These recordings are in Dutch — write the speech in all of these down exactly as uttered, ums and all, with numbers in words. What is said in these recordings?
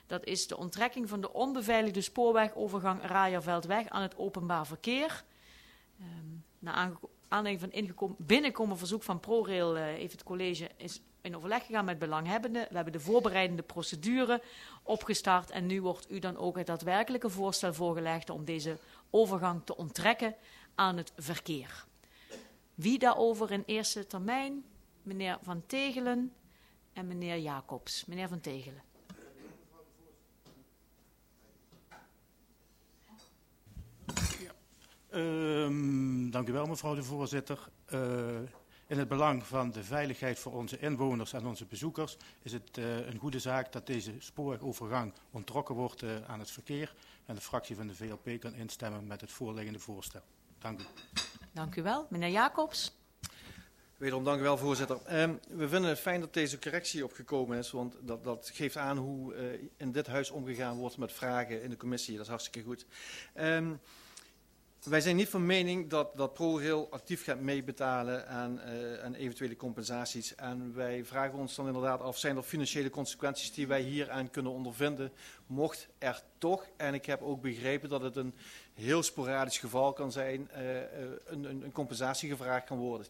Dat is de onttrekking van de onbeveiligde spoorwegovergang Raaijerveldweg aan het openbaar verkeer. Um, naar aanleiding van ingekomen, binnenkomen verzoek van ProRail uh, heeft het college is in overleg gegaan met belanghebbenden. We hebben de voorbereidende procedure opgestart en nu wordt u dan ook het daadwerkelijke voorstel voorgelegd om deze overgang te onttrekken aan het verkeer. Wie daarover in eerste termijn? Meneer Van Tegelen en meneer Jacobs. Meneer Van Tegelen. Um, dank u wel, mevrouw de voorzitter. Uh, in het belang van de veiligheid voor onze inwoners en onze bezoekers is het uh, een goede zaak dat deze spoorwegovergang onttrokken wordt uh, aan het verkeer. En de fractie van de V L P kan instemmen met het voorliggende voorstel. Dank u. Dank u wel. Meneer Jacobs. Wederom dank u wel, voorzitter. Um, we vinden het fijn dat deze correctie opgekomen is, want dat, dat geeft aan hoe uh, in dit huis omgegaan wordt met vragen in de commissie. Dat is hartstikke goed. Um, Wij zijn niet van mening dat, dat ProRail actief gaat meebetalen aan, uh, aan eventuele compensaties. En wij vragen ons dan inderdaad af, zijn er financiële consequenties die wij hieraan kunnen ondervinden? Mocht er toch, en ik heb ook begrepen dat het een heel sporadisch geval kan zijn, uh, uh, een, een, een compensatie gevraagd kan worden.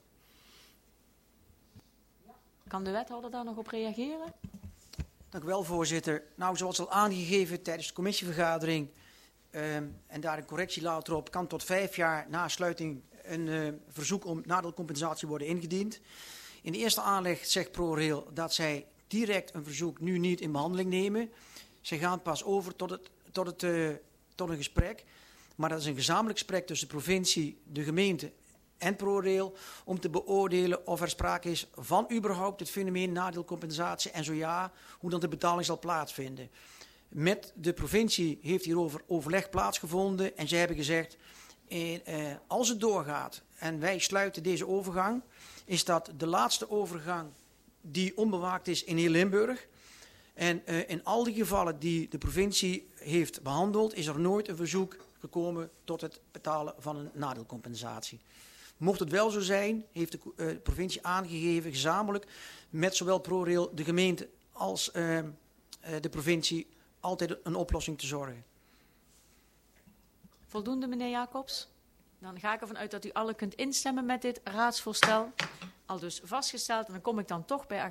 Kan de wethouder daar nog op reageren? Dank u wel, voorzitter. Nou, zoals al aangegeven tijdens de commissievergadering, Um, en daar een correctie later op, kan tot vijf jaar na sluiting een uh, verzoek om nadeelcompensatie worden ingediend. In de eerste aanleg zegt ProRail dat zij direct een verzoek nu niet in behandeling nemen. Zij gaan pas over tot, het, tot, het, uh, tot een gesprek. Maar dat is een gezamenlijk gesprek tussen de provincie, de gemeente en ProRail om te beoordelen of er sprake is van überhaupt het fenomeen nadeelcompensatie en zo ja, hoe dan de betaling zal plaatsvinden. Met de provincie heeft hierover overleg plaatsgevonden en zij hebben gezegd, eh, eh, als het doorgaat en wij sluiten deze overgang, is dat de laatste overgang die onbewaakt is in heel Limburg. En uh, in al die gevallen die de provincie heeft behandeld, is er nooit een verzoek gekomen tot het betalen van een nadeelcompensatie. Mocht het wel zo zijn, heeft de uh, provincie aangegeven, gezamenlijk met zowel ProRail, de gemeente als uh, uh, de provincie, altijd een oplossing te zorgen. Voldoende, meneer Jacobs? Dan ga ik ervan uit dat u alle kunt instemmen met dit raadsvoorstel. Al dus vastgesteld, en dan kom ik dan toch bij